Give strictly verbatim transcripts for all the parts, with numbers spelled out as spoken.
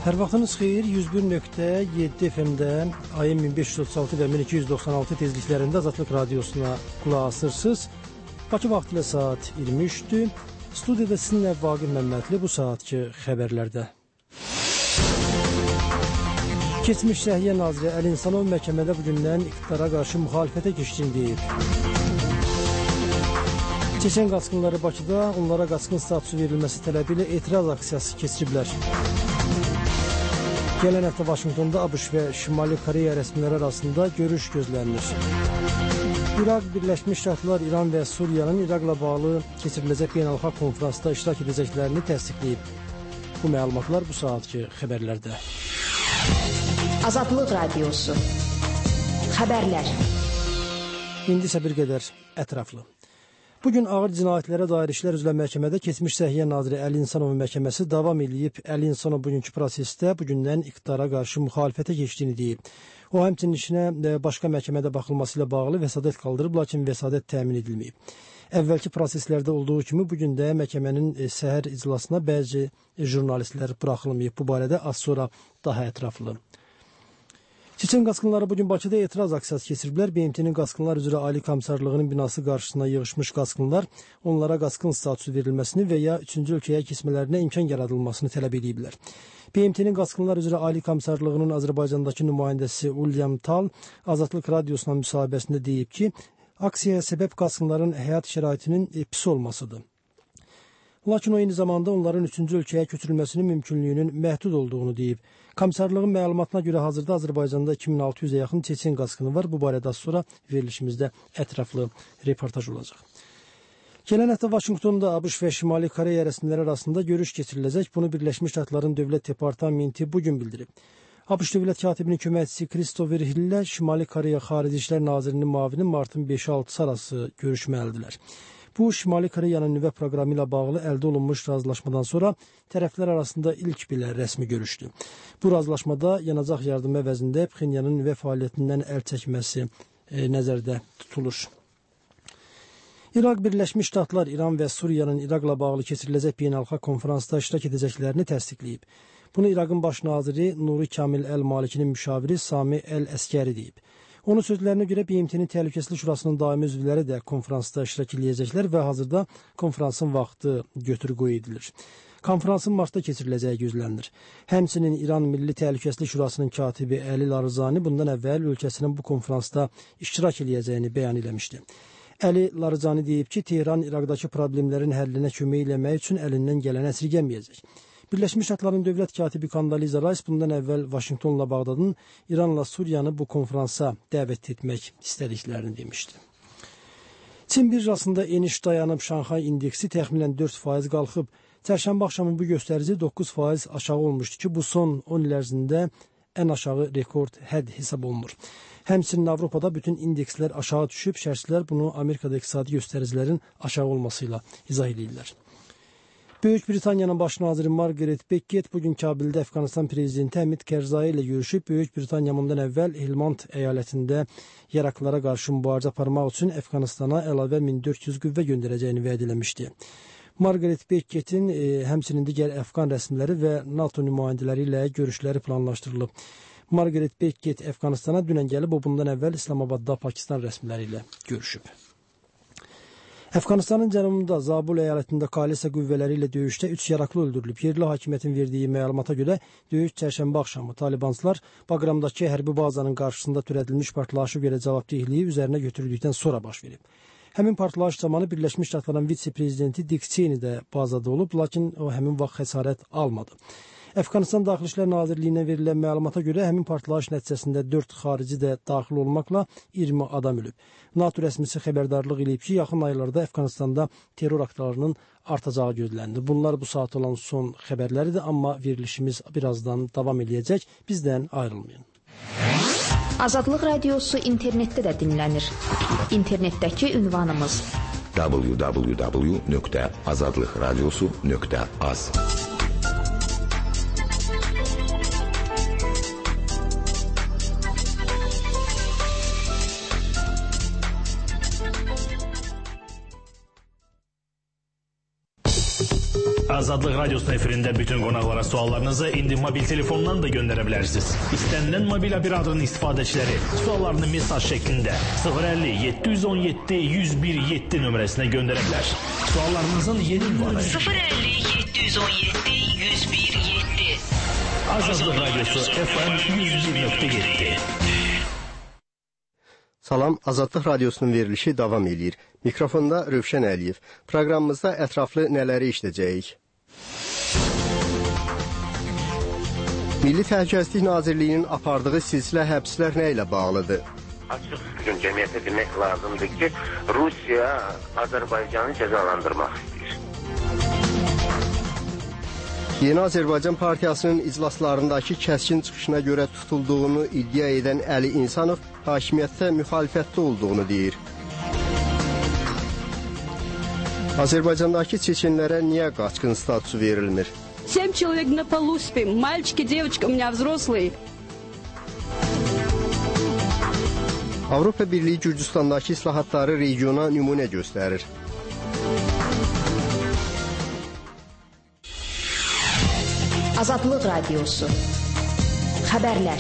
Hər vaxtınız xeyir, yüz bir nöqtə yeddi F M-də ayın min beş yüz otuz altı və min iki yüz doxsan altı tezliklərində Azadlıq Radiosuna qulaq asırsınız. Bakı vaxtı ilə saat iyirmi üçdür. Studiyada sizinlə Vaqif Məmmədli bu saatki xəbərlərdə. Keçmiş Səhiyyə Naziri Əli İnsanov məhkəmədə bugündən iqtidara qarşı müxalifətə keçdiyini deyib. Çeçen qaçqınları Bakıda onlara qaçqın statusu verilməsi tələbi ilə etiraz aksiyası keçiriblər. Gələn həftə Vaşinqtonda ABŞ və Şimali Koreya rəsmiləri arasında görüş gözlənilir. İraq, Birləşmiş Ştatlar, İran və Suriyanın İraqla bağlı keçiriləcək beynəlxalq konferansda iştirak edəcəklərini təsdiqləyib. Bu məlumatlar bu saatki xəbərlərdə. Azadlıq Radiosu Xəbərlər. İndi isə bir qədər ətraflı. Bugün ağır cinayətlərə dair işlər üzrə məhkəmədə keçmiş Səhiyyə Naziri Əli İnsanovun məhkəməsi davam edib. Əli İnsanov bugünkü prosesdə bugündən iqtidara qarşı müxalifətə keçdiyini deyib. O, həmçinin işinə başqa məhkəmədə baxılması ilə bağlı vəsadət qaldırıb, lakin vəsadət təmin edilməyib. Əvvəlki proseslərdə olduğu kimi bugün də məhkəmənin səhər iclasına bəzi jurnalistlər buraxılmayıb. Bu barədə az sonra daha ətraflı. Çeçen qaçqınları bugün Bakıda etiraz aksiyası keçiriblər. B M T-nin Qaçqınlar üzrə Ali Komissarlığının binası qarşısına yığışmış qaçqınlar onlara qaçqın statusu verilməsini və ya üçüncü ölkəyə keçmələrinə imkan yaradılmasını tələb ediblər. B M T-nin Qaçqınlar üzrə Ali Komissarlığının Azərbaycandakı nümayəndəsi William Tal Azadlıq Radiosuna müsahibəsində deyib ki, aksiyaya səbəb qaçqınların həyat şəraitinin pis olmasıdır. Lakin o eyni zamanda onların üçüncü ölkəyə köçürülməsinin mümkünlüyünün məhdud olduğunu deyib. Komissarlığın məlumatına görə hazırda Azərbaycanda iki min altı yüzə yaxın çeçen qaçqını var. Bu barədə sonra verilişimizdə ətraflı reportaj olacaq. Gələn həftə Vaşinqtonda ABŞ və Şimali Koreya rəsmiləri arasında görüş keçiriləcək. Bunu Birləşmiş Ştatların Dövlət Departamenti bugün bildirib. ABŞ Dövlət Katibinin köməkçisi Christopher Hill ilə Şimali Koreya Xarici İşlər Nazirinin müavini martın beşi altısı arası görüşməlidirlər. Bu, Şimali Koreyanın nüvə proqramı ilə bağlı əldə olunmuş razılaşmadan sonra tərəflər arasında ilk belə rəsmi görüşdü. Bu razılaşmada yanacaq yardım əvəzində Pxenyanın nüvə fəaliyyətindən əl çəkməsi e, nəzərdə tutulur. İraq, Birləşmiş Ştatlar, İran və Suriyanın İraqla bağlı keçiriləcək beynəlxalq konferansda iştirak edəcəklərini təsdiqləyib. Bunu İraqın baş naziri Nuri Kamil Əl-Malikinin müşaviri Sami Əl-Əskəri deyib. Onun sözlərinə görə B M T-nin Təhlükəsizlik Şurasının daimi üzvləri də konferansda iştirak edəcəklər və hazırda konferansın vaxtı götür-qoy edilir. Konferansın martda keçiriləcəyi gözlənilir. Həmçinin İran Milli Təhlükəsizlik Şurasının katibi Əli Larizani bundan əvvəl ölkəsinin bu konferansda iştirak edəcəyini bəyan eləmişdi. Əli Larizani deyib ki, Tehran İraqdakı problemlərin həllinə kömək eləmək üçün əlindən gələni əsirgəməyəcək. Birləşmiş Ştatların dövlət katibi Kondoliza Rice bundan əvvəl Vaşinqtonla Bağdadın İranla Suriyanı bu konferansa dəvət etmək istədiklərini demişdi. Çin birjasında eniş dayanıb, Şanxay indeksi təxminən dörd faiz qalxıb. Çərşənbə axşamı bu göstərici doqquz faiz aşağı olmuşdu ki, bu son on il ərzində ən aşağı rekord hədd hesab olunur. Həmçinin Avropada bütün indekslər aşağı düşüb, şərhçilər bunu Amerikada iqtisadi göstəricilərin aşağı olması ilə izah edirlər. Böyük Britaniyanın baş naziri Margaret Beckett bugün Kabildə Əfqanistan prezidenti Həmid Kərzai ilə görüşüb. Böyük Britaniya bundan əvvəl Helmand əyalətində yaraklara qarşı mübarizə aparmaq üçün Əfqanistana əlavə min dörd yüz qüvvə göndərəcəyini vəd eləmişdi. Margaret Beckett'in e, həmçinin digər Əfqan rəsmiləri və NATO nümayəndələri ilə görüşləri planlaşdırılıb. Margaret Beckett Əfqanistana dünən gəlib, o bundan əvvəl İslamabadda Pakistan rəsmiləri ilə görüşüb. Əfqanistanın cənubunda Zabul əyalətində koalisiya qüvvələri ilə döyüşdə üç yaraklı öldürülüb. Yerli hakimiyyətin verdiyi məlumata görə döyüş çərşənbə axşamı Talibanslar Baqramdakı hərbi bazanın qarşısında törədilmiş partlayışa görə cavabdehliyi üzərinə götürüldükdən sonra baş verib. Həmin partlayış zamanı Birləşmiş Ştatların vitse-prezidenti Dick Cheney də bazada olub, lakin o həmin vaxt xəsarət almadı. Əfqanistan Daxili İşlər Nazirliyinə verilən məlumata görə həmin partlayış nəticəsində dörd xarici də daxil olmaqla iyirmi adam ölüb. NATO rəsmisi xəbərdarlıq edib ki, yaxın aylarda Əfqanistanda terror aktlarının artacağı gözlənilir. Bunlar bu saat olan son xəbərləridir, amma verilişimiz birazdan davam edəcək. Bizdən ayrılmayın. Azadlıq Radiosu internetdə də dinlənir. İnternetdəki ünvanımız w w w nöqtə azadlıq radiosu nöqtə az. Azadlıq Radyosu'nun efirində bütün qonaqlara suallarınızı indi mobil telefondan da göndərə bilərsiniz. İstənilən mobil operatörün istifadəçiləri suallarını mesaj şəklində sıfır əlli yeddi yüz on yeddi yüz bir yeddi nömrəsinə göndərə bilər. Suallarınızın yeni ünvanı sıfır əlli yeddi yüz on yeddi yüz bir yeddi. Azadlıq Radyosu F M yüz bir nöqtə yeddi. Salam, Azadlıq Radyosunun verilişi davam edir. Mikrofonda Rövşən Əliyev. Proqramımızda ətraflı nələri işləyəcəyik? Milli Təhlükəsizlik Nazirliyinin apardığı silsilə həbslər nə ilə bağlıdır? Açıq gün cəmiyyətə demək lazımdır ki, Rusiya Azərbaycanı cəzalandırmaq istəyir. Yeni Azərbaycan Partiyasının iclaslarındakı kəskin çıxışına görə tutulduğunu iddia edən Əli İnsanov hakimiyyətdə müxalifətdə olduğunu deyir. Azərbaycandakı çeçenlərə niyə qaçqın statusu verilmir? Семь человек на полу спим, мальчики, девочки, у меня взрослые. Avropa Birliyi Gürcüstandakı islahatları regiona nümunə göstərir. Azadlıq Radyosu. Xəbərlər.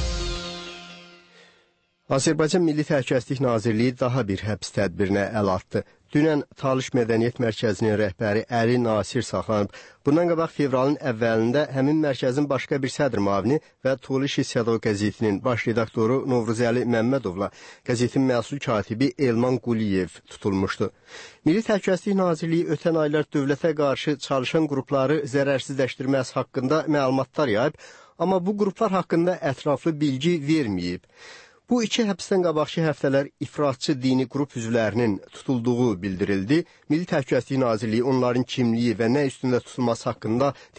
Azərbaycan Milli Təhlükəsizlik Nazirliyi daha bir həbs tədbirinə əl atdı. Dünən Talış Mədəniyyət Mərkəzinin rəhbəri Əli Nasir saxlanıb. Bundan qabaq fevralın əvvəlində həmin mərkəzin başqa bir sədr müavini və Tuliş Siyado qəzetinin baş redaktoru Novruzəli Məmmədovla qəzetin məsul katibi Elman Quliyev tutulmuşdu. Milli Təhlükəsizlik Nazirliyi ötən aylar dövlətə qarşı çalışan qrupları zərərsizləşdirməsi haqqında məlumatlar yayıb, amma bu qruplar haqqında ətraflı bilgi verməyib. Bu iki həbsdən qabaqki həftələr ifratçı dini qrup üzvlərinin tutulduğu bildirildi. Milli Təhlükəsizlik Nazirliyi onların kimliyi və nə üstündə tutulması haqqında